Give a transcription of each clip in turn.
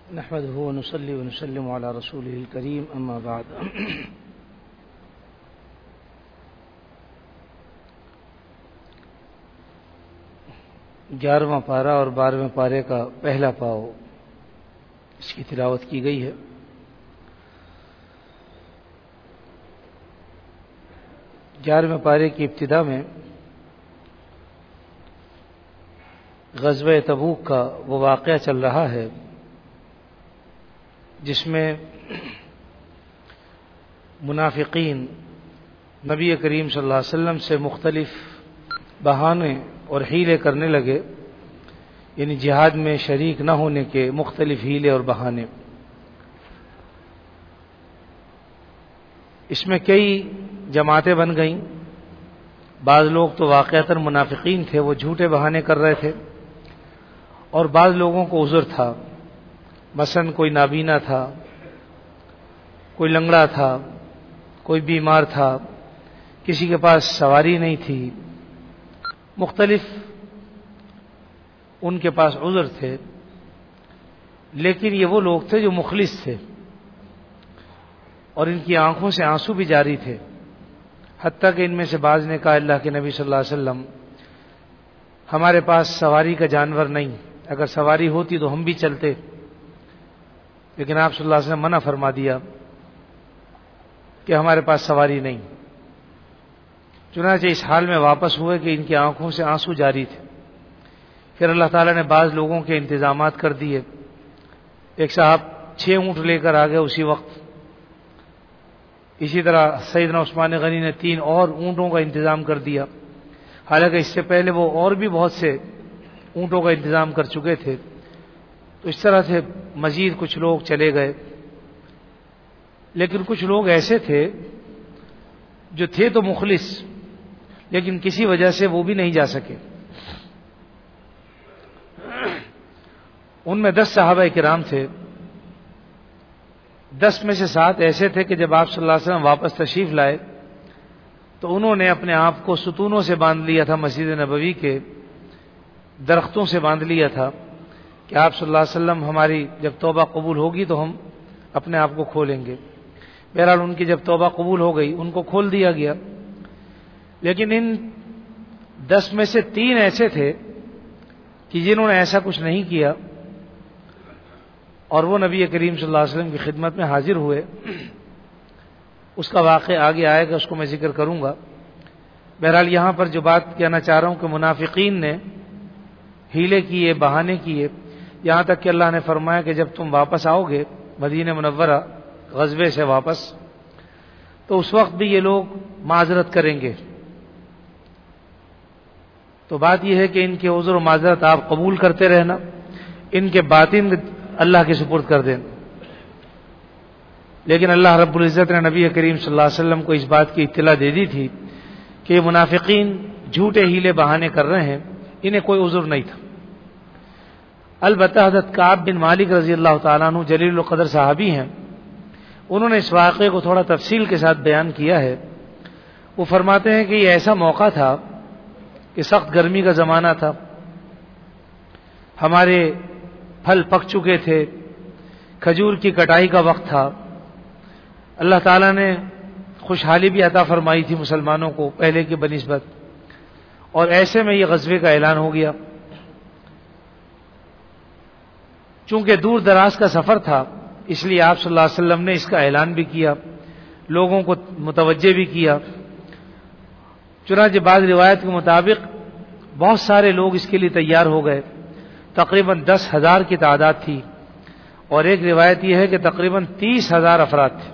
نحمده ونصلي ونسلم على رسوله الكريم اما بعد. گیارہواں پارہ اور 12ویں پارے کا پہلا پاؤ اس کی تلاوت کی گئی ہے. گیارہویں پارے کی ابتدا میں غزوہ تبوک کا وہ واقعہ چل رہا ہے جس میں منافقین نبی کریم صلی اللہ علیہ وسلم سے مختلف بہانے اور حیلے کرنے لگے، یعنی جہاد میں شریک نہ ہونے کے مختلف حیلے اور بہانے. اس میں کئی جماعتیں بن گئیں. بعض لوگ تو واقعتاً منافقین تھے، وہ جھوٹے بہانے کر رہے تھے، اور بعض لوگوں کو عذر تھا. مثلا کوئی نابینا تھا، کوئی لنگڑا تھا، کوئی بیمار تھا، کسی کے پاس سواری نہیں تھی، مختلف ان کے پاس عذر تھے. لیکن یہ وہ لوگ تھے جو مخلص تھے اور ان کی آنکھوں سے آنسو بھی جاری تھے. حتیٰ کہ ان میں سے بعض نے کہا اللہ کے نبی صلی اللہ علیہ وسلم ہمارے پاس سواری کا جانور نہیں، اگر سواری ہوتی تو ہم بھی چلتے. لیکن آپ صلی اللہ علیہ وسلم منع فرما دیا کہ ہمارے پاس سواری نہیں. چنانچہ اس حال میں واپس ہوئے کہ ان کی آنکھوں سے آنسو جاری تھے. پھر اللہ تعالیٰ نے بعض لوگوں کے انتظامات کر دیے. ایک صاحب 6 اونٹ لے کر آ گئے اسی وقت. اسی طرح سیدنا عثمان غنی نے 3 اور اونٹوں کا انتظام کر دیا، حالانکہ اس سے پہلے وہ اور بھی بہت سے اونٹوں کا انتظام کر چکے تھے. تو اس طرح سے مزید کچھ لوگ چلے گئے. لیکن کچھ لوگ ایسے تھے جو تھے تو مخلص، لیکن کسی وجہ سے وہ بھی نہیں جا سکے. ان میں 10 صحابہ کرام تھے. 10 میں سے 7 ایسے تھے کہ جب آپ صلی اللہ علیہ وسلم واپس تشریف لائے تو انہوں نے اپنے آپ کو ستونوں سے باندھ لیا تھا، مسجد نبوی کے درختوں سے باندھ لیا تھا کہ آپ صلی اللہ علیہ وسلم ہماری جب توبہ قبول ہوگی تو ہم اپنے آپ کو کھولیں گے. بہرحال ان کی جب توبہ قبول ہو گئی ان کو کھول دیا گیا. لیکن ان 10 میں سے 3 ایسے تھے کہ جنہوں نے ایسا کچھ نہیں کیا، اور وہ نبی کریم صلی اللہ علیہ وسلم کی خدمت میں حاضر ہوئے. اس کا واقعہ آگے آئے گا، اس کو میں ذکر کروں گا. بہرحال یہاں پر جو بات کہنا چاہ رہا ہوں کہ منافقین نے حیلے کیے، بہانے کیے، یہاں تک کہ اللہ نے فرمایا کہ جب تم واپس آؤ گے مدینہ منورہ غزوے سے واپس، تو اس وقت بھی یہ لوگ معذرت کریں گے. تو بات یہ ہے کہ ان کے عذر و معذرت آپ قبول کرتے رہنا، ان کے باطن اللہ کے سپرد کر دینا. لیکن اللہ رب العزت نے نبی کریم صلی اللہ علیہ وسلم کو اس بات کی اطلاع دے دی تھی کہ یہ منافقین جھوٹے ہیلے بہانے کر رہے ہیں، انہیں کوئی عذر نہیں تھا. البتہ حضرت کعب بن مالک رضی اللہ تعالیٰ عنہ جلیل القدر صحابی ہیں. انہوں نے اس واقعے کو تھوڑا تفصیل کے ساتھ بیان کیا ہے. وہ فرماتے ہیں کہ یہ ایسا موقع تھا کہ سخت گرمی کا زمانہ تھا، ہمارے پھل پک چکے تھے، کھجور کی کٹائی کا وقت تھا. اللہ تعالیٰ نے خوشحالی بھی عطا فرمائی تھی مسلمانوں کو پہلے کی بنسبت، اور ایسے میں یہ غزوے کا اعلان ہو گیا. چونکہ دور دراز کا سفر تھا اس لیے آپ صلی اللہ علیہ وسلم نے اس کا اعلان بھی کیا، لوگوں کو متوجہ بھی کیا. چنانچہ بعض روایت کے مطابق بہت سارے لوگ اس کے لیے تیار ہو گئے. تقریباً 10,000 کی تعداد تھی، اور ایک روایت یہ ہے کہ تقریباً 30,000 افراد تھے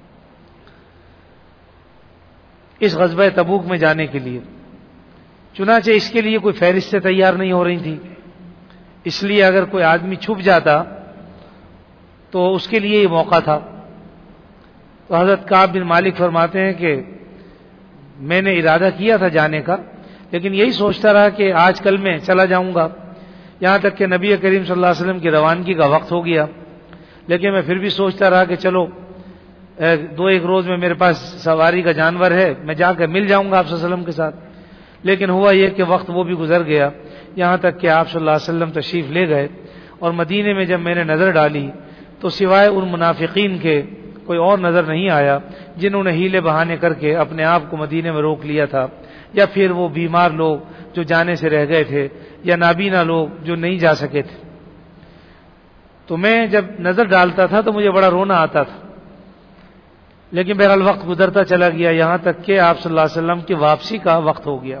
اس غزوہ تبوک میں جانے کے لیے. چنانچہ اس کے لیے کوئی فہرستیں تیار نہیں ہو رہی تھی، اس لیے اگر کوئی آدمی چھپ جاتا تو اس کے لیے یہ موقع تھا. تو حضرت کعب بن مالک فرماتے ہیں کہ میں نے ارادہ کیا تھا جانے کا، لیکن یہی سوچتا رہا کہ آج کل میں چلا جاؤں گا، یہاں تک کہ نبی کریم صلی اللہ علیہ وسلم کی روانگی کا وقت ہو گیا. لیکن میں پھر بھی سوچتا رہا کہ چلو 2-1 روز میں میرے پاس سواری کا جانور ہے، میں جا کر مل جاؤں گا آپ صلی اللہ علیہ وسلم کے ساتھ. لیکن ہوا یہ کہ وقت وہ بھی گزر گیا، یہاں تک کہ آپ صلی اللہ علیہ وسلم تشریف لے گئے اور مدینے میں جب میں نے نظر ڈالی تو سوائے ان منافقین کے کوئی اور نظر نہیں آیا جنہوں نے ہیلے بہانے کر کے اپنے آپ کو مدینے میں روک لیا تھا، یا پھر وہ بیمار لوگ جو جانے سے رہ گئے تھے، یا نابینا لوگ جو نہیں جا سکے تھے۔ تو میں جب نظر ڈالتا تھا تو مجھے بڑا رونا آتا تھا، لیکن بہرحال وقت گزرتا چلا گیا، یہاں تک کہ آپ صلی اللہ علیہ وسلم کی واپسی کا وقت ہو گیا،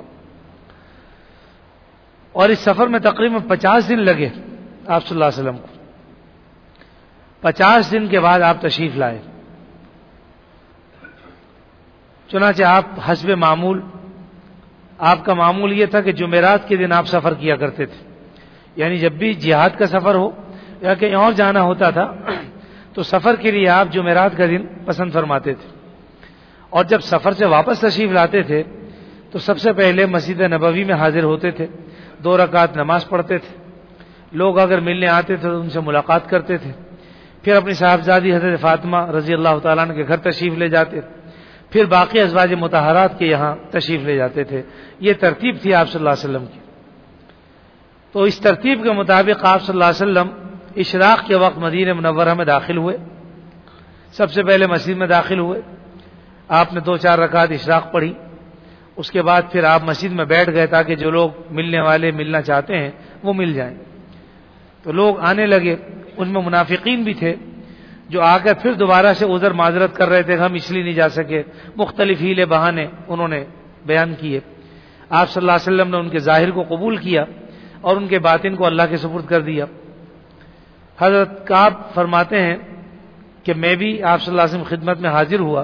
اور اس سفر میں تقریباً 50 دن لگے آپ صلی اللہ علیہ وسلم کو۔ 50 دن کے بعد آپ تشریف لائے۔ چنانچہ آپ حسب معمول، آپ کا معمول یہ تھا کہ جمعرات کے دن آپ سفر کیا کرتے تھے، یعنی جب بھی جہاد کا سفر ہو یا کہیں اور جانا ہوتا تھا تو سفر کے لیے آپ جمعرات کا دن پسند فرماتے تھے، اور جب سفر سے واپس تشریف لاتے تھے تو سب سے پہلے مسجد نبوی میں حاضر ہوتے تھے، 2 رکعت نماز پڑھتے تھے، لوگ اگر ملنے آتے تھے تو ان سے ملاقات کرتے تھے، پھر اپنی صاحبزادی حضرت فاطمہ رضی اللہ تعالیٰ عنہ کے گھر تشریف لے جاتے، پھر باقی ازواج مطہرات کے یہاں تشریف لے جاتے تھے۔ یہ ترتیب تھی آپ صلی اللہ علیہ وسلم کی۔ تو اس ترتیب کے مطابق آپ صلی اللہ علیہ وسلم اشراق کے وقت مدینہ منورہ میں داخل ہوئے، سب سے پہلے مسجد میں داخل ہوئے، آپ نے 2-4 رکعت اشراق پڑھی، اس کے بعد پھر آپ مسجد میں بیٹھ گئے تاکہ جو لوگ ملنے والے ملنا چاہتے ہیں وہ مل جائیں۔ تو لوگ آنے لگے، ان میں منافقین بھی تھے جو آ کر پھر دوبارہ سے عذر معذرت کر رہے تھے کہ ہم اس لیے نہیں جا سکے، مختلف ہیلے بہانے انہوں نے بیان کیے۔ آپ صلی اللہ علیہ وسلم نے ان کے ظاہر کو قبول کیا اور ان کے باطن کو اللہ کے سپرد کر دیا۔ حضرت کعب فرماتے ہیں کہ میں بھی آپ صلی اللہ علیہ وسلم خدمت میں حاضر ہوا،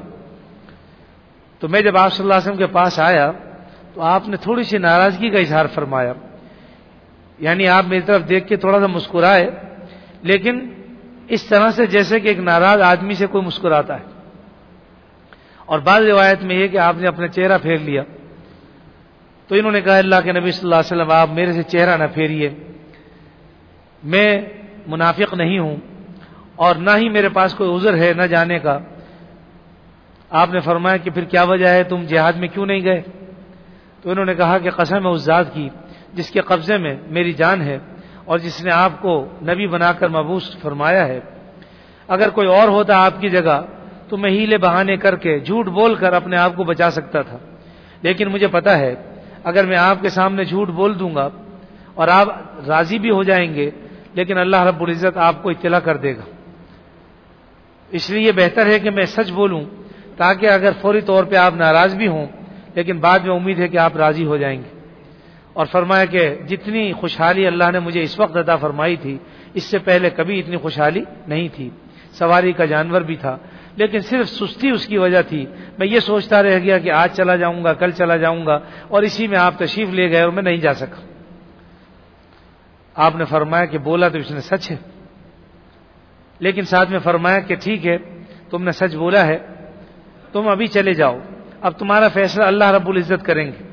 تو میں جب آپ صلی اللہ علیہ وسلم کے پاس آیا تو آپ نے تھوڑی سی ناراضگی کا اظہار فرمایا، یعنی آپ میری طرف دیکھ کے تھوڑا سا مسکرائے، لیکن اس طرح سے جیسے کہ ایک ناراض آدمی سے کوئی مسکراتا ہے، اور بعض روایت میں یہ کہ آپ نے اپنا چہرہ پھیر لیا۔ تو انہوں نے کہا اللہ کے نبی صلی اللہ علیہ وسلم آپ میرے سے چہرہ نہ پھیریے، میں منافق نہیں ہوں اور نہ ہی میرے پاس کوئی عذر ہے نہ جانے کا۔ آپ نے فرمایا کہ پھر کیا وجہ ہے، تم جہاد میں کیوں نہیں گئے؟ تو انہوں نے کہا کہ قسم ہے اس ذات کی جس کے قبضے میں میری جان ہے اور جس نے آپ کو نبی بنا کر مبعوث فرمایا ہے، اگر کوئی اور ہوتا آپ کی جگہ تو میں ہیلے بہانے کر کے جھوٹ بول کر اپنے آپ کو بچا سکتا تھا، لیکن مجھے پتا ہے اگر میں آپ کے سامنے جھوٹ بول دوں گا اور آپ راضی بھی ہو جائیں گے لیکن اللہ رب العزت آپ کو اطلاع کر دے گا، اس لیے بہتر ہے کہ میں سچ بولوں تاکہ اگر فوری طور پہ آپ ناراض بھی ہوں لیکن بعد میں امید ہے کہ آپ راضی ہو جائیں گے۔ اور فرمایا کہ جتنی خوشحالی اللہ نے مجھے اس وقت عطا فرمائی تھی اس سے پہلے کبھی اتنی خوشحالی نہیں تھی، سواری کا جانور بھی تھا لیکن صرف سستی اس کی وجہ تھی، میں یہ سوچتا رہ گیا کہ آج چلا جاؤں گا کل چلا جاؤں گا، اور اسی میں آپ تشریف لے گئے اور میں نہیں جا سکا۔ آپ نے فرمایا کہ بولا تو اس نے سچ ہے، لیکن ساتھ میں فرمایا کہ ٹھیک ہے تم نے سچ بولا ہے، تم ابھی چلے جاؤ، اب تمہارا فیصلہ اللہ رب العزت کریں گے،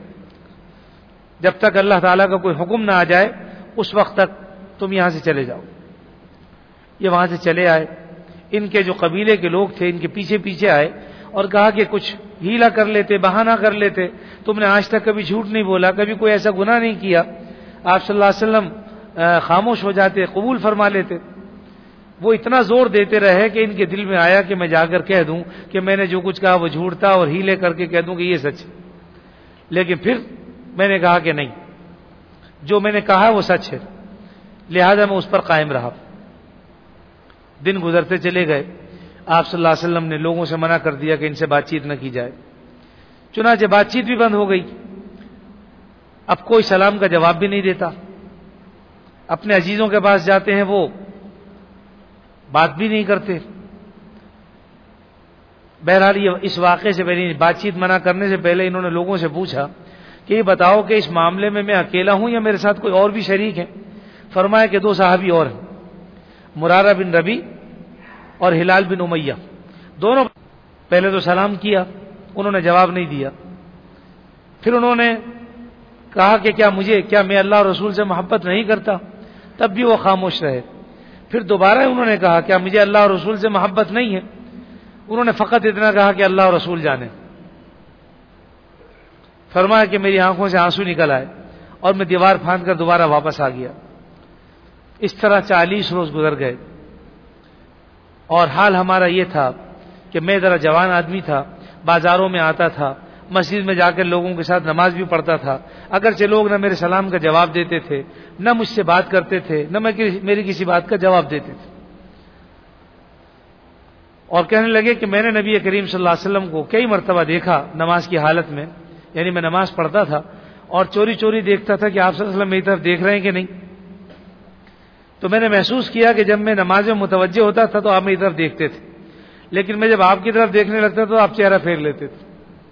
جب تک اللہ تعالیٰ کا کوئی حکم نہ آ جائے اس وقت تک تم یہاں سے چلے جاؤ۔ یہ وہاں سے چلے آئے، ان کے جو قبیلے کے لوگ تھے ان کے پیچھے پیچھے آئے اور کہا کہ کچھ ہیلا کر لیتے، بہانہ کر لیتے، تم نے آج تک کبھی جھوٹ نہیں بولا، کبھی کوئی ایسا گناہ نہیں کیا، آپ صلی اللہ علیہ وسلم خاموش ہو جاتے، قبول فرما لیتے۔ وہ اتنا زور دیتے رہے کہ ان کے دل میں آیا کہ میں جا کر کہہ دوں کہ میں نے جو کچھ کہا وہ جھوٹ تھا اور ہیلے کر کے کہہ دوں کہ یہ سچ ہے، لیکن پھر میں نے کہا کہ نہیں، جو میں نے کہا وہ سچ ہے، لہذا میں اس پر قائم رہا۔ دن گزرتے چلے گئے، آپ صلی اللہ علیہ وسلم نے لوگوں سے منع کر دیا کہ ان سے بات چیت نہ کی جائے، چنانچہ بات چیت بھی بند ہو گئی، اب کوئی سلام کا جواب بھی نہیں دیتا، اپنے عزیزوں کے پاس جاتے ہیں وہ بات بھی نہیں کرتے۔ بہرحال یہ اس واقعے سے پہلے بات چیت منع کرنے سے پہلے انہوں نے لوگوں سے پوچھا کہ یہ بتاؤ کہ اس معاملے میں اکیلا ہوں یا میرے ساتھ کوئی اور بھی شریک ہیں؟ فرمایا کہ 2 صحابی اور ہیں، مرارہ بن ربی اور ہلال بن امیہ، دونوں پہلے تو سلام کیا، انہوں نے جواب نہیں دیا، پھر انہوں نے کہا کہ کیا میں اللہ اور رسول سے محبت نہیں کرتا؟ تب بھی وہ خاموش رہے۔ پھر دوبارہ انہوں نے کہا کیا مجھے اللہ اور رسول سے محبت نہیں ہے؟ انہوں نے فقط اتنا کہا کہ اللہ اور رسول جانے۔ فرمایا کہ میری آنکھوں سے آنسو نکل آئے اور میں دیوار پھاند کر دوبارہ واپس آ گیا۔ اس طرح 40 روز گزر گئے، اور حال ہمارا یہ تھا کہ میں ذرا جوان آدمی تھا، بازاروں میں آتا تھا، مسجد میں جا کر لوگوں کے ساتھ نماز بھی پڑھتا تھا، اگرچہ لوگ نہ میرے سلام کا جواب دیتے تھے، نہ مجھ سے بات کرتے تھے، نہ میری کسی بات کا جواب دیتے تھے، اور کہنے لگے کہ میں نے نبی کریم صلی اللہ علیہ وسلم کو کئی مرتبہ دیکھا نماز کی حالت میں، یعنی میں نماز پڑھتا تھا اور چوری چوری دیکھتا تھا کہ آپ صلی اللہ علیہ وسلم میری طرف دیکھ رہے ہیں کہ نہیں۔ تو میں نے محسوس کیا کہ جب میں نماز میں متوجہ ہوتا تھا تو آپ میری طرف دیکھتے تھے، لیکن میں جب آپ کی طرف دیکھنے لگتا تو آپ چہرہ پھیر لیتے تھے۔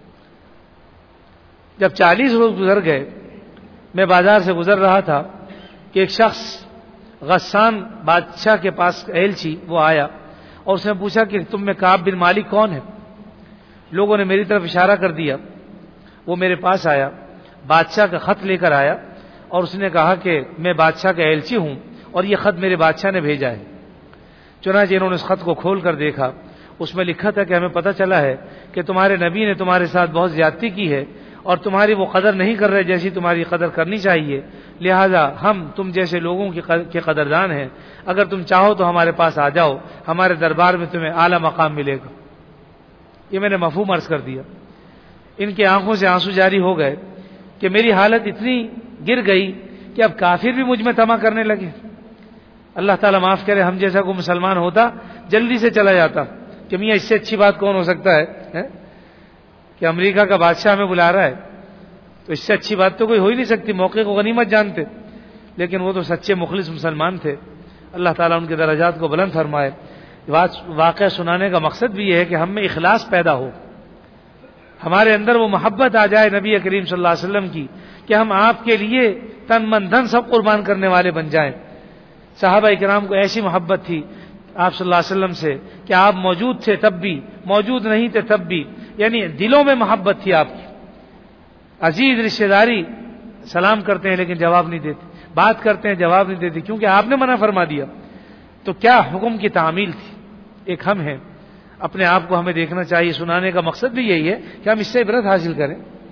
جب 40 روز گزر گئے، میں بازار سے گزر رہا تھا کہ ایک شخص غسان بادشاہ کے پاس ایلچی وہ آیا اور اس نے پوچھا کہ تم میں کعب بن مالک کون ہے؟ لوگوں نے میری طرف اشارہ کر دیا، وہ میرے پاس آیا، بادشاہ کا خط لے کر آیا اور اس نے کہا کہ میں بادشاہ کا ایلچی ہوں اور یہ خط میرے بادشاہ نے بھیجا ہے۔ چنانچہ انہوں نے اس خط کو کھول کر دیکھا، اس میں لکھا تھا کہ ہمیں پتہ چلا ہے کہ تمہارے نبی نے تمہارے ساتھ بہت زیادتی کی ہے اور تمہاری وہ قدر نہیں کر رہے جیسی تمہاری قدر کرنی چاہیے، لہذا ہم تم جیسے لوگوں کے قدردان ہیں، اگر تم چاہو تو ہمارے پاس آ جاؤ، ہمارے دربار میں تمہیں اعلیٰ مقام ملے گا۔ یہ میں نے مفہوم عرض کر دیا۔ ان کی آنکھوں سے آنسو جاری ہو گئے کہ میری حالت اتنی گر گئی کہ اب کافر بھی مجھ میں طمع کرنے لگے۔ اللہ تعالیٰ معاف کرے، ہم جیسا کوئی مسلمان ہوتا جلدی سے چلا جاتا کہ میاں اس سے اچھی بات کون ہو سکتا ہے کہ امریکہ کا بادشاہ ہمیں بلا رہا ہے، تو اس سے اچھی بات تو کوئی ہو ہی نہیں سکتی، موقع کو غنیمت جانتے۔ لیکن وہ تو سچے مخلص مسلمان تھے، اللہ تعالیٰ ان کے درجات کو بلند فرمائے۔ واقعہ سنانے کا مقصد بھی یہ ہے کہ ہم میں اخلاص پیدا ہو، ہمارے اندر وہ محبت آ جائے نبی کریم صلی اللہ علیہ وسلم کی کہ ہم آپ کے لیے تن من دھن سب قربان کرنے والے بن جائیں۔ صحابہ کرام کو ایسی محبت تھی آپ صلی اللہ علیہ وسلم سے کہ آپ موجود تھے تب بھی، موجود نہیں تھے تب بھی، یعنی دلوں میں محبت تھی آپ کی۔ عزیز رشتہ داری سلام کرتے ہیں لیکن جواب نہیں دیتے، بات کرتے ہیں جواب نہیں دیتے، کیونکہ آپ نے منع فرما دیا۔ تو کیا حکم کی تعمیل تھی؟ ایک ہم ہیں، اپنے آپ کو ہمیں دیکھنا چاہیے۔ سنانے کا مقصد بھی یہی ہے کہ ہم اس سے عبرت حاصل کریں۔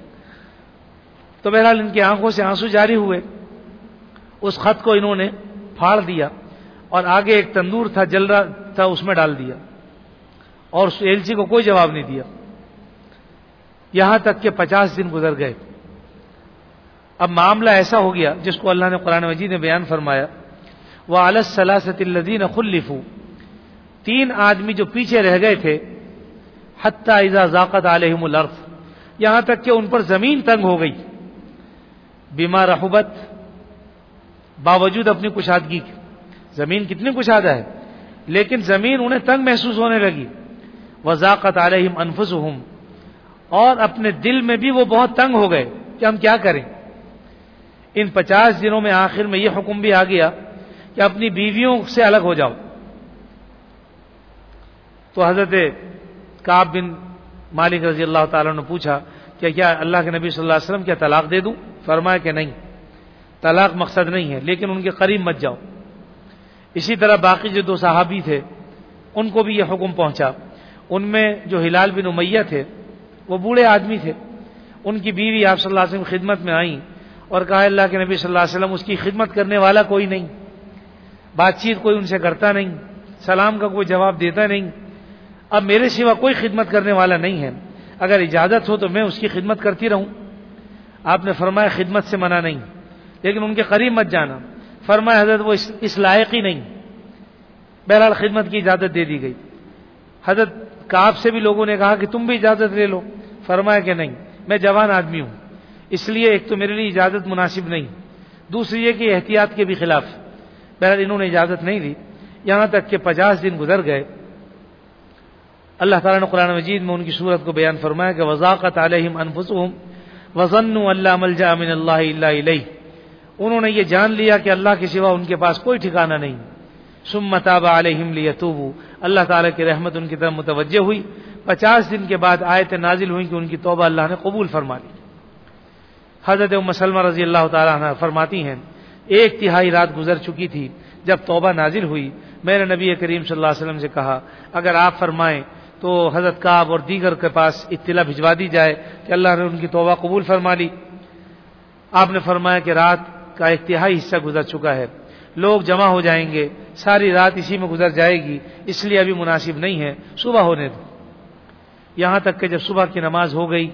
تو بہرحال ان کی آنکھوں سے آنسو جاری ہوئے، اس خط کو انہوں نے پھاڑ دیا اور آگے ایک تندور تھا جل رہا تھا، اس میں ڈال دیا اور اس ایلچی کو کوئی جواب نہیں دیا، یہاں تک کہ 50 دن گزر گئے۔ اب معاملہ ایسا ہو گیا جس کو اللہ نے قرآن مجید میں بیان فرمایا، وَعَلَى الثَّلَاثَةِ الَّذِينَ خُلِّفُوا، 3 آدمی جو پیچھے رہ گئے تھے، حَتَّى إِذَا ضَاقَتْ عَلَيْهِمُ الْأَرْضُ، یہاں تک کہ ان پر زمین تنگ ہو گئی، بِمَا رَحُبَتْ، باوجود اپنی کشادگی کے، زمین کتنی کشادہ ہے لیکن زمین انہیں تنگ محسوس ہونے لگی، وَضَاقَتْ عَلَيْهِمْ أَنفُسُهُمْ، اور اپنے دل میں بھی وہ بہت تنگ ہو گئے کہ ہم کیا کریں۔ ان 50 دنوں میں آخر میں یہ حکم بھی آ گیا کہ اپنی بیویوں سے الگ ہو جاؤ۔ تو حضرت کعب بن مالک رضی اللہ تعالیٰ نے پوچھا کہ کیا اللہ کے نبی صلی اللہ علیہ وسلم کیا طلاق دے دوں؟ فرمایا کہ نہیں، طلاق مقصد نہیں ہے، لیکن ان کے قریب مت جاؤ۔ اسی طرح باقی جو 2 صحابی تھے ان کو بھی یہ حکم پہنچا۔ ان میں جو ہلال بن امیہ تھے وہ بوڑھے آدمی تھے، ان کی بیوی آپ صلی اللہ علیہ وسلم کی خدمت میں آئیں اور کہا اللہ کے نبی صلی اللہ علیہ وسلم اس کی خدمت کرنے والا کوئی نہیں، بات چیت کوئی ان سے کرتا نہیں، سلام کا کوئی جواب دیتا نہیں، اب میرے سوا کوئی خدمت کرنے والا نہیں ہے، اگر اجازت ہو تو میں اس کی خدمت کرتی رہوں۔ آپ نے فرمایا خدمت سے منع نہیں، لیکن ان کے قریب مت جانا۔ فرمایا حضرت وہ اس لائق ہی نہیں۔ بہرحال خدمت کی اجازت دے دی گئی۔ حضرت کعب سے بھی لوگوں نے کہا کہ تم بھی اجازت لے لو، فرمایا کہ نہیں، میں جوان آدمی ہوں، اس لیے ایک تو میرے لیے اجازت مناسب نہیں، دوسری یہ کہ احتیاط کے بھی خلاف۔ بہرحال انہوں نے اجازت نہیں دی، یہاں تک کہ 50 دن گزر گئے۔ اللہ تعالیٰ نے قرآن مجید میں ان کی صورت کو بیان فرمایا کہ وَضَاقَتْ عَلَيْهِمْ أَنفُسُهُمْ وَظَنُّوا أَن لَّا مَلْجَأَ مِنَ اللَّهِ إِلَّا إِلَيْهِ، انہوں نے یہ جان لیا کہ اللہ کے سوا ان کے پاس کوئی ٹھکانہ نہیں۔ ثُمَّ تَابَ عَلَيْهِمْ لِيَتُوبُوا، اللہ تعالیٰ کی رحمت ان کی طرف متوجہ ہوئی، 50 دن کے بعد آیتیں نازل ہوئیں کہ ان کی توبہ اللہ نے قبول فرما لی۔ حضرت ام سلمہ رضی اللہ تعالیٰ عنہ فرماتی ہیں 1/3 رات گزر چکی تھی جب توبہ نازل ہوئی، میں نے نبی کریم صلی اللہ علیہ وسلم سے کہا اگر آپ فرمائیں تو حضرت کعب اور دیگر کے پاس اطلاع بھجوا دی جائے کہ اللہ نے ان کی توبہ قبول فرما لی۔ آپ نے فرمایا کہ رات کا 1/3 حصہ گزر چکا ہے، لوگ جمع ہو جائیں گے، ساری رات اسی میں گزر جائے گی، اس لیے ابھی مناسب نہیں ہے، صبح ہونے دو۔ یہاں تک کہ جب صبح کی نماز ہو گئی،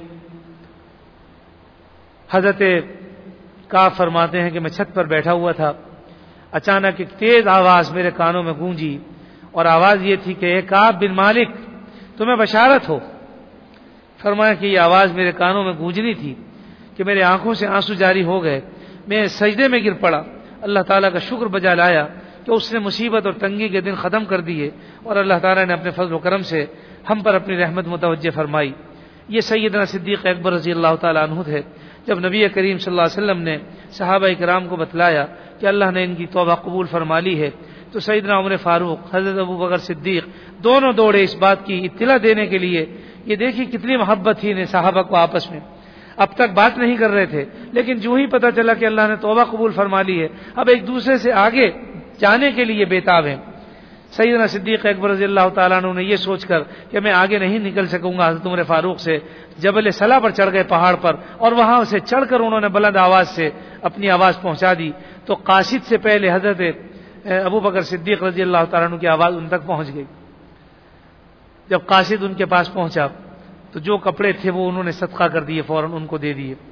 حضرت کعب فرماتے ہیں کہ میں چھت پر بیٹھا ہوا تھا، اچانک ایک تیز آواز میرے کانوں میں گونجی، اور آواز یہ تھی کہ اے کعب بن مالک، تمہیں بشارت ہو۔ فرمایا کہ یہ آواز میرے کانوں میں گونجنی تھی کہ میرے آنکھوں سے آنسو جاری ہو گئے، میں سجدے میں گر پڑا، اللہ تعالیٰ کا شکر بجا لایا کہ اس نے مصیبت اور تنگی کے دن ختم کر دیے، اور اللہ تعالیٰ نے اپنے فضل و کرم سے ہم پر اپنی رحمت متوجہ فرمائی۔ یہ سیدنا صدیق اکبر رضی اللہ تعالیٰ عنہ تھے۔ جب نبی کریم صلی اللہ علیہ وسلم نے صحابہ کرام کو بتلایا کہ اللہ نے ان کی توبہ قبول فرما لی ہے، تو سیدنا عمر فاروق، حضرت ابو بکر صدیق دونوں دوڑے اس بات کی اطلاع دینے کے لیے۔ یہ دیکھیے کتنی محبت تھی انہیں صحابہ کو آپس میں، اب تک بات نہیں کر رہے تھے، لیکن جو ہی پتہ چلا کہ اللہ نے توبہ قبول فرما لی ہے، اب ایک دوسرے سے آگے جانے کے لیے بےتاب ہیں۔ سیدنا صدیق اکبر رضی اللہ تعالیٰ عنہ نے یہ سوچ کر کہ میں آگے نہیں نکل سکوں گا، حضرت عمر فاروق سے جبل صلا پر چڑھ گئے، پہاڑ پر، اور وہاں سے چڑھ کر انہوں نے بلند آواز سے اپنی آواز پہنچا دی، تو قاصد سے پہلے حضرت ابو بکر صدیق رضی اللہ تعالیٰ عنہ کی آواز ان تک پہنچ گئی۔ جب قاصد ان کے پاس پہنچا تو جو کپڑے تھے وہ انہوں نے صدقہ کر دیے، فوراً ان کو دے دیے،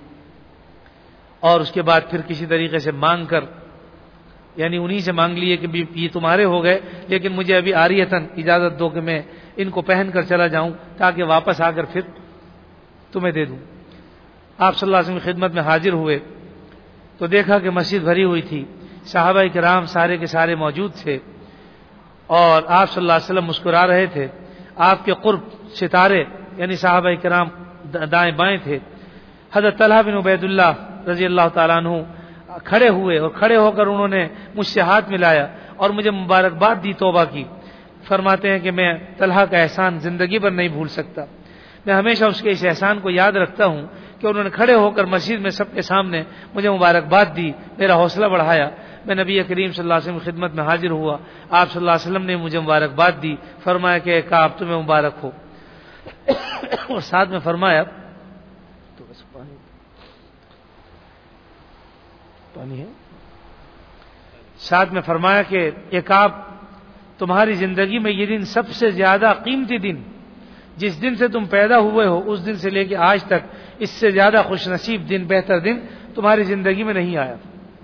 اور اس کے بعد پھر کسی طریقے سے مانگ کر، یعنی انہی سے مانگ لیے کہ یہ تمہارے ہو گئے، لیکن مجھے ابھی عاریتاً اجازت دو کہ میں ان کو پہن کر چلا جاؤں تاکہ واپس آ کر پھر تمہیں دے دوں۔ آپ صلی اللہ علیہ وسلم کی خدمت میں حاضر ہوئے تو دیکھا کہ مسجد بھری ہوئی تھی، صحابہ کرام سارے کے سارے موجود تھے، اور آپ صلی اللہ علیہ وسلم مسکرا رہے تھے۔ آپ کے قرب ستارے یعنی صحابہ کرام دائیں بائیں تھے۔ حضرت طلحہ بن عبید اللہ رضی اللہ تعالیٰ عنہ کھڑے ہوئے، اور کھڑے ہو کر انہوں نے مجھ سے ہاتھ ملایا اور مجھے مبارکباد دی توبہ کی۔ فرماتے ہیں کہ میں طلحہ کا احسان زندگی بھر نہیں بھول سکتا، میں ہمیشہ اس کے اس احسان کو یاد رکھتا ہوں کہ انہوں نے کھڑے ہو کر مسجد میں سب کے سامنے مجھے مبارکباد دی، میرا حوصلہ بڑھایا۔ میں نبی کریم صلی اللہ علیہ وسلم کی خدمت میں حاضر ہوا، آپ صلی اللہ علیہ وسلم نے مجھے مبارکباد دی، فرمایا کہ کعب تمہیں مبارک ہو، اور ساتھ میں فرمایا پانی ہے، ساتھ میں فرمایا کہ یہ کعب تمہاری زندگی میں یہ دن سب سے زیادہ قیمتی دن، جس دن سے تم پیدا ہوئے ہو اس دن سے لے کے آج تک اس سے زیادہ خوش نصیب دن، بہتر دن تمہاری زندگی میں نہیں آیا۔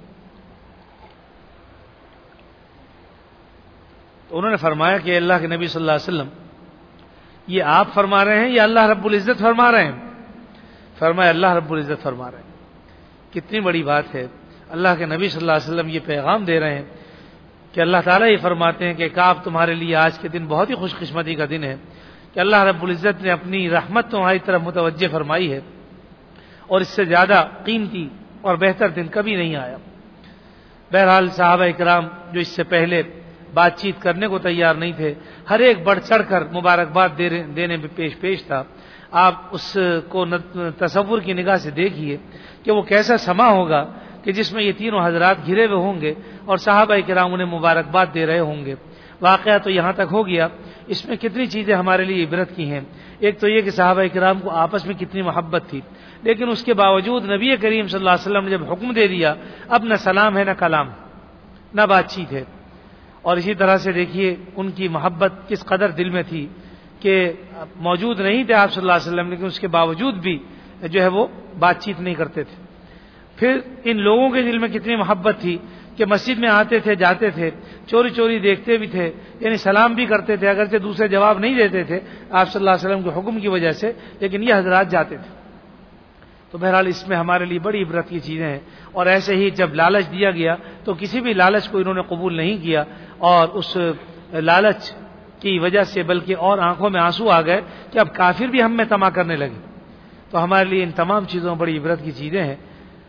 تو انہوں نے فرمایا کہ اللہ کے نبی صلی اللہ علیہ وسلم، یہ آپ فرما رہے ہیں یا اللہ رب العزت فرما رہے ہیں؟ فرمایا اللہ رب العزت فرما رہے ہیں۔ کتنی بڑی بات ہے، اللہ کے نبی صلی اللہ علیہ وسلم یہ پیغام دے رہے ہیں کہ اللہ تعالیٰ یہ فرماتے ہیں کہ کعب تمہارے لیے آج کے دن بہت ہی خوش قسمتی کا دن ہے کہ اللہ رب العزت نے اپنی رحمت تمہاری طرف متوجہ فرمائی ہے، اور اس سے زیادہ قیمتی اور بہتر دن کبھی نہیں آیا۔ بہرحال صحابہ کرام جو اس سے پہلے بات چیت کرنے کو تیار نہیں تھے، ہر ایک بڑھ چڑھ کر مبارکباد دینے میں پیش تھا۔ آپ اس کو تصور کی نگاہ سے دیکھیے کہ وہ کیسا سما ہوگا کہ جس میں یہ تینوں حضرات گھرے ہوئے ہوں گے اور صحابہ کرام انہیں مبارکباد دے رہے ہوں گے۔ واقعہ تو یہاں تک ہو گیا، اس میں کتنی چیزیں ہمارے لیے عبرت کی ہیں۔ ایک تو یہ کہ صحابہ کرام کو آپس میں کتنی محبت تھی، لیکن اس کے باوجود نبی کریم صلی اللہ علیہ وسلم نے جب حکم دے دیا، اب نہ سلام ہے نہ کلام، نہ بات چیت ہے۔ اور اسی طرح سے دیکھیے ان کی محبت کس قدر دل میں تھی کہ موجود نہیں تھے آپ صلی اللہ علیہ وسلم، لیکن اس کے باوجود بھی جو ہے وہ بات چیت نہیں کرتے تھے۔ پھر ان لوگوں کے دل میں کتنی محبت تھی کہ مسجد میں آتے تھے، جاتے تھے، چوری چوری دیکھتے بھی تھے، یعنی سلام بھی کرتے تھے، اگرچہ دوسرے جواب نہیں دیتے تھے آپ صلی اللہ علیہ وسلم کے حکم کی وجہ سے، لیکن یہ حضرات جاتے تھے۔ تو بہرحال اس میں ہمارے لیے بڑی عبرت کی چیزیں ہیں۔ اور ایسے ہی جب لالچ دیا گیا تو کسی بھی لالچ کو انہوں نے قبول نہیں کیا، اور اس لالچ کی وجہ سے بلکہ اور آنکھوں میں آنسو آ گئے کہ اب کافر بھی ہم میں طمع کرنے لگے۔ تو ہمارے لیے ان تمام چیزوں میں بڑی عبرت کی چیزیں ہیں۔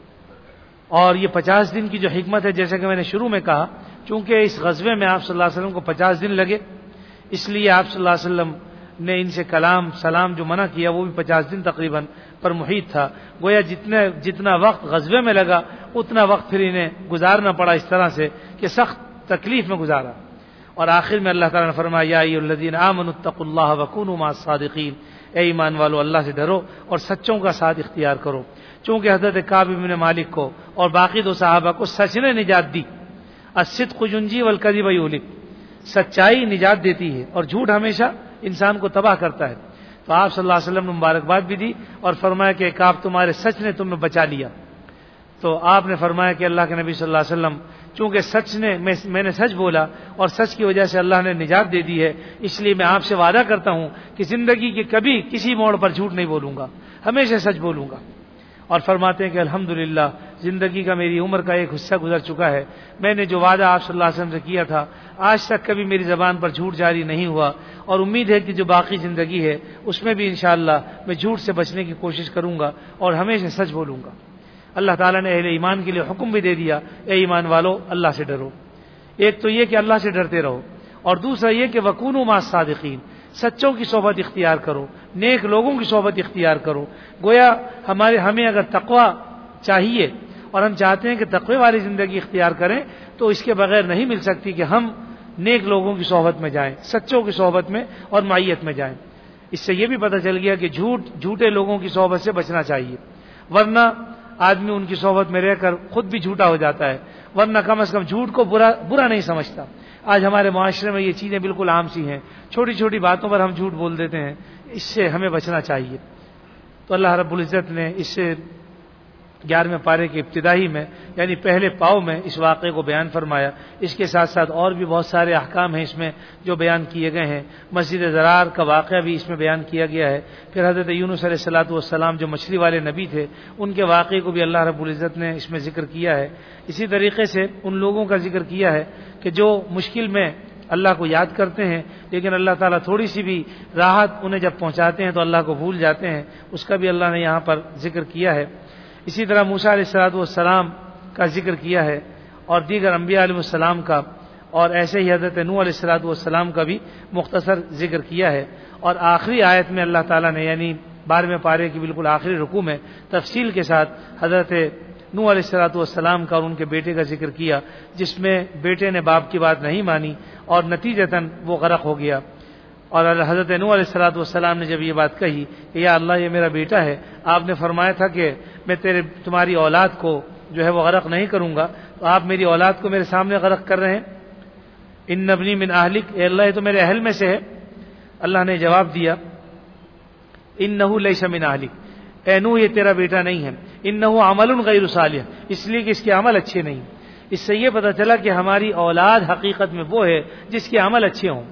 اور یہ 50 دن کی جو حکمت ہے، جیسے کہ میں نے شروع میں کہا، چونکہ اس غزوے میں آپ صلی اللہ علیہ وسلم کو 50 دن لگے، اس لیے آپ صلی اللہ علیہ وسلم نے ان سے کلام سلام جو منع کیا وہ بھی 50 دن تقریباً پر محیط تھا۔ گویا جتنا وقت غزوے میں لگا اتنا وقت پھر انہیں گزارنا پڑا اس طرح سے کہ سخت تکلیف میں گزارا۔ اور آخر میں اللہ تعالیٰ نے فرمایا یا ایھا الذین آمنوا اتقوا اللہ وکونوا مع الصادقین، اے ایمان والو اللہ سے ڈرو اور سچوں کا ساتھ اختیار کرو۔ چونکہ حضرت کعب بن مالک کو اور باقی دو صحابہ کو سچ نے نجات دی، الصدق ینجی والکذب یہلک، سچائی نجات دیتی ہے اور جھوٹ ہمیشہ انسان کو تباہ کرتا ہے۔ تو آپ صلی اللہ علیہ وسلم نے مبارکباد بھی دی اور فرمایا کہ کعب تمہارے سچ نے تمہیں بچا لیا۔ تو آپ نے فرمایا کہ اللہ کے نبی صلی اللہ علیہ وسلم چونکہ سچ نے میں نے سچ بولا اور سچ کی وجہ سے اللہ نے نجات دے دی ہے، اس لیے میں آپ سے وعدہ کرتا ہوں کہ زندگی کے کبھی کسی موڑ پر جھوٹ نہیں بولوں گا، ہمیشہ سچ بولوں گا۔ اور فرماتے ہیں کہ الحمدللہ زندگی کا میری عمر کا ایک حصہ گزر چکا ہے، میں نے جو وعدہ آپ صلی اللہ علیہ وسلم سے کیا تھا آج تک کبھی میری زبان پر جھوٹ جاری نہیں ہوا، اور امید ہے کہ جو باقی زندگی ہے اس میں بھی انشاءاللہ میں جھوٹ سے بچنے کی کوشش کروں گا اور ہمیشہ سچ بولوں گا۔ اللہ تعالیٰ نے اہل ایمان کے لیے حکم بھی دے دیا، اے ایمان والو اللہ سے ڈرو۔ ایک تو یہ کہ اللہ سے ڈرتے رہو، اور دوسرا یہ کہ وکونوا مع الصادقین، سچوں کی صحبت اختیار کرو، نیک لوگوں کی صحبت اختیار کرو۔ گویا ہمیں اگر تقوی چاہیے اور ہم چاہتے ہیں کہ تقوی والی زندگی اختیار کریں تو اس کے بغیر نہیں مل سکتی کہ ہم نیک لوگوں کی صحبت میں جائیں، سچوں کی صحبت میں اور معیت میں جائیں۔ اس سے یہ بھی پتہ چل گیا کہ جھوٹے لوگوں کی صحبت سے بچنا چاہیے، ورنہ آدمی ان کی صحبت میں رہ کر خود بھی جھوٹا ہو جاتا ہے، ورنہ کم از کم جھوٹ کو برا نہیں سمجھتا۔ آج ہمارے معاشرے میں یہ چیزیں بالکل عام سی ہیں، چھوٹی چھوٹی باتوں پر ہم جھوٹ بول دیتے ہیں، اس سے ہمیں بچنا چاہیے۔ تو اللہ رب العزت نے اس سے 11ویں پارے کے ابتدائی میں یعنی پہلے پاؤ میں اس واقعے کو بیان فرمایا۔ اس کے ساتھ ساتھ اور بھی بہت سارے احکام ہیں اس میں جو بیان کیے گئے ہیں۔ مسجد ضرار کا واقعہ بھی اس میں بیان کیا گیا ہے۔ پھر حضرت یونس علیہ الصلوۃ والسلام جو مچھلی والے نبی تھے ان کے واقعے کو بھی اللہ رب العزت نے اس میں ذکر کیا ہے۔ اسی طریقے سے ان لوگوں کا ذکر کیا ہے کہ جو مشکل میں اللہ کو یاد کرتے ہیں لیکن اللہ تعالیٰ تھوڑی سی بھی راحت انہیں جب پہنچاتے ہیں تو اللہ کو بھول جاتے ہیں، اس کا بھی اللہ نے یہاں پر ذکر کیا ہے۔ اسی طرح موسیٰ علیہ الصلوۃ والسلام کا ذکر کیا ہے اور دیگر انبیاء علیہ السلام کا، اور ایسے ہی حضرت نوح علیہ الصلوۃ والسلام کا بھی مختصر ذکر کیا ہے۔ اور آخری آیت میں اللہ تعالیٰ نے یعنی 12ویں پارے کی بالکل آخری رکوع میں تفصیل کے ساتھ حضرت نوح علیہ الصلوۃ والسلام کا اور ان کے بیٹے کا ذکر کیا، جس میں بیٹے نے باپ کی بات نہیں مانی اور نتیجتاً وہ غرق ہو گیا۔ اور حضرت نوح علیہ الصلوۃ والسلام نے جب یہ بات کہی کہ یا اللہ یہ میرا بیٹا ہے، آپ نے فرمایا تھا کہ میں تمہاری اولاد کو جو ہے وہ غرق نہیں کروں گا، تو آپ میری اولاد کو میرے سامنے غرق کر رہے ہیں۔ ان ابنی من اہلک، اے اللہ یہ تو میرے اہل میں سے ہے۔ اللہ نے جواب دیا انہ لیس من اہلک، اے نوح یہ تیرا بیٹا نہیں ہے، انہ عمل غیر صالح، اس لیے کہ اس کے عمل اچھے نہیں۔ اس سے یہ پتہ چلا کہ ہماری اولاد حقیقت میں وہ ہے جس کے عمل اچھے ہوں۔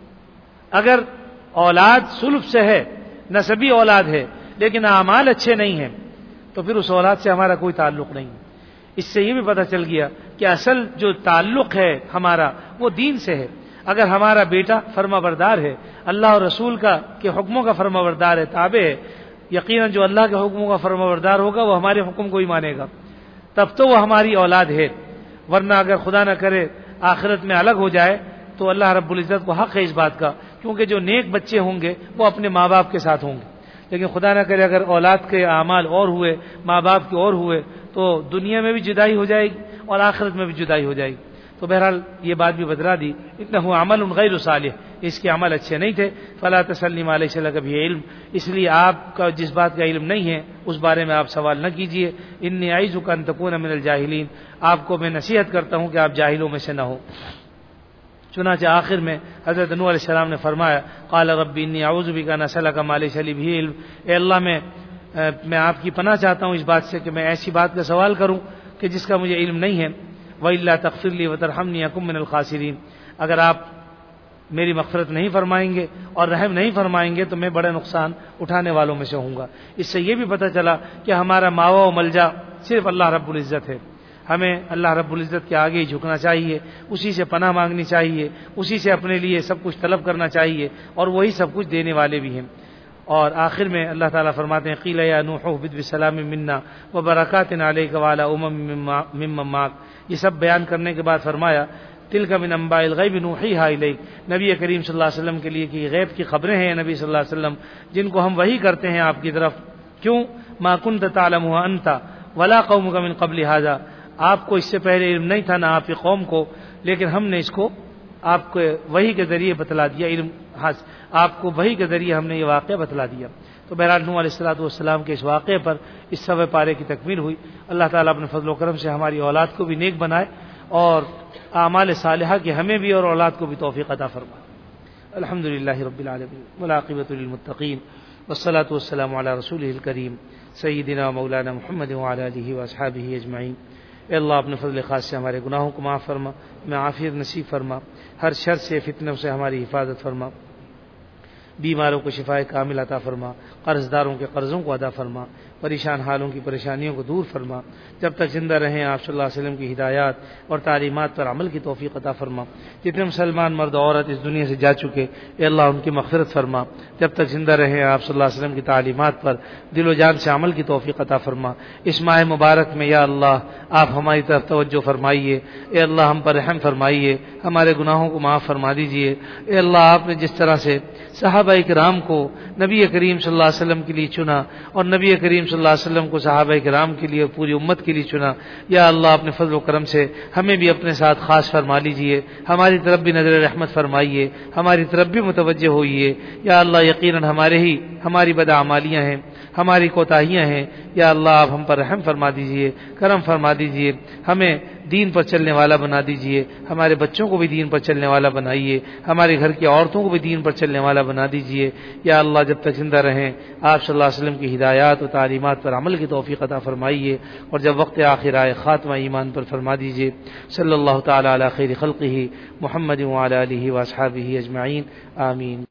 اگر اولاد سلب سے ہے، نسبی اولاد ہے لیکن اعمال اچھے نہیں ہیں تو پھر اس اولاد سے ہمارا کوئی تعلق نہیں۔ اس سے یہ بھی پتہ چل گیا کہ اصل جو تعلق ہے ہمارا وہ دین سے ہے۔ اگر ہمارا بیٹا فرما بردار ہے، اللہ اور رسول کے حکموں کا فرما بردار ہے، تابع ہے، یقیناً جو اللہ کے حکموں کا فرما بردار ہوگا وہ ہمارے حکم کو ہی مانے گا، تب تو وہ ہماری اولاد ہے۔ ورنہ اگر خدا نہ کرے آخرت میں الگ ہو جائے تو اللہ رب العزت کو حق ہے اس بات کا، کیونکہ جو نیک بچے ہوں گے وہ اپنے ماں باپ کے ساتھ ہوں گے، لیکن خدا نہ کرے اگر اولاد کے اعمال اور ہوئے، ماں باپ کے اور ہوئے تو دنیا میں بھی جدائی ہو جائے گی اور آخرت میں بھی جدائی ہو جائے گی۔ تو بہرحال یہ بات بھی بتلا دی انہ عمل غیر صالح، اس کے عمل اچھے نہیں تھے۔ فلا تسلم علیہ لک بھی علم، اس لیے آپ کا جس بات کا علم نہیں ہے اس بارے میں آپ سوال نہ کیجیے۔ انی اعظک ان تکون من الجاہلین، آپ کو میں نصیحت کرتا ہوں کہ آپ جاہلوں میں سے نہ ہو۔ چنانچہ آخر میں حضرت نوح علیہ السلام نے فرمایا قال رب انی اعوذ بک ان اسالک ما لیس لی بہ علم، اے اللہ میں آپ کی پناہ چاہتا ہوں اس بات سے کہ میں ایسی بات کا سوال کروں کہ جس کا مجھے علم نہیں ہے۔ وَإِلَّا تَغْفِرْ لِي وَتَرْحَمْنِي أَكُن مِّنَ الْخَاسِرِينَ، اگر آپ میری مغفرت نہیں فرمائیں گے اور رحم نہیں فرمائیں گے تو میں بڑے نقصان اٹھانے والوں میں سے ہوں گا۔ اس سے یہ بھی پتہ چلا کہ ہمارا ماوا و ملجا صرف اللہ رب العزت ہے، ہمیں اللہ رب العزت کے آگے ہی جھکنا چاہیے، اسی سے پناہ مانگنی چاہیے، اسی سے اپنے لیے سب کچھ طلب کرنا چاہیے، اور وہی سب کچھ دینے والے بھی ہیں۔ اور آخر میں اللہ تعالیٰ فرماتے ہیں قیل یا نوح اہبط بسلام منا وبرکات علیک وعلی امم ممن معک، یہ سب بیان کرنے کے بعد فرمایا تلک من انباء الغیب نوحیھا الیک، نبی کریم صلی اللہ علیہ وسلم کے لیے کہ غیب کی خبریں ہیں نبی صلی اللہ علیہ وسلم جن کو ہم وحی کرتے ہیں آپ کی طرف۔ کیوں؟ ما کنت تعلمها انت ولا قومک من قبل ھذا، آپ کو اس سے پہلے علم نہیں تھا نہ آپ کی قوم کو، لیکن ہم نے اس کو آپ کو وحی کے ذریعے بتلا دیا، علم آپ کو وحی کے ذریعے ہم نے یہ واقعہ بتلا دیا۔ تو بہرحال نوح علیہ الصلوۃ والسلام کے اس واقعے پر اس 100ویں پارے کی تکمیل ہوئی۔ اللہ تعالیٰ اپنے فضل و کرم سے ہماری اولاد کو بھی نیک بنائے اور اعمال صالحہ کی ہمیں بھی اور اولاد کو بھی توفیق عطا فرما. الحمدللہ رب العالمین والعاقبۃ للمتقین والصلاة والسلام علی رسولہ الکریم سیدنا مولانا محمد وعلی آلہ واصحابہ اجمعین. اے اللہ اپنے فضل خاص سے ہمارے گناہوں کو معاف فرما، ہمیں عافیت نصیب فرما، ہر شر سے فتنوں سے ہماری حفاظت فرما، بیماروں کو شفاء کامل عطا فرما، قرض داروں کے قرضوں کو ادا فرما، پریشان حالوں کی پریشانیوں کو دور فرما. جب تک زندہ رہیں آپ صلی اللہ علیہ وسلم کی ہدایات اور تعلیمات پر عمل کی توفیق عطا فرما. جتنے مسلمان مرد و عورت اس دنیا سے جا چکے اے اللہ ان کی مغفرت فرما. جب تک زندہ رہیں آپ صلی اللہ علیہ وسلم کی تعلیمات پر دل و جان سے عمل کی توفیق عطا فرما. اس ماہ مبارک میں یا اللہ آپ ہماری طرف توجہ فرمائیے. اے اللہ ہم پر رحم فرمائیے، ہمارے گناہوں کو معاف فرما دیجیے. اے اللہ آپ نے جس طرح سے صحابہ کرام کو نبی کریم صلی اللہ علیہ وسلم کے لیے چنا اور نبی کریم صلی اللہ علیہ وسلم کو صحابہ کرام کے لیے اور پوری امت کے لیے چنا، یا اللہ اپنے فضل و کرم سے ہمیں بھی اپنے ساتھ خاص فرما لیجیے. ہماری طرف بھی نظر رحمت فرمائیے، ہماری طرف بھی متوجہ ہوئیے. یا اللہ یقیناً ہماری بداعمالیاں ہیں، ہماری کوتاہیاں ہیں. یا اللہ آپ ہم پر رحم فرما دیجیے، کرم فرما دیجیے، ہمیں دین پر چلنے والا بنا دیجیے، ہمارے بچوں کو بھی دین پر چلنے والا بنائیے، ہمارے گھر کی عورتوں کو بھی دین پر چلنے والا بنا دیجیے. یا اللہ جب تک زندہ رہیں آپ صلی اللہ علیہ وسلم کی ہدایات و تعلیمات پر عمل کی توفیق عطا فرمائیے، اور جب وقت آخر آئے خاتمہ ایمان پر فرما دیجیے. صلی اللہ تعالی علی خیر خلقہ محمد وعلی آلہ واصحابہ اجمعین. آمین.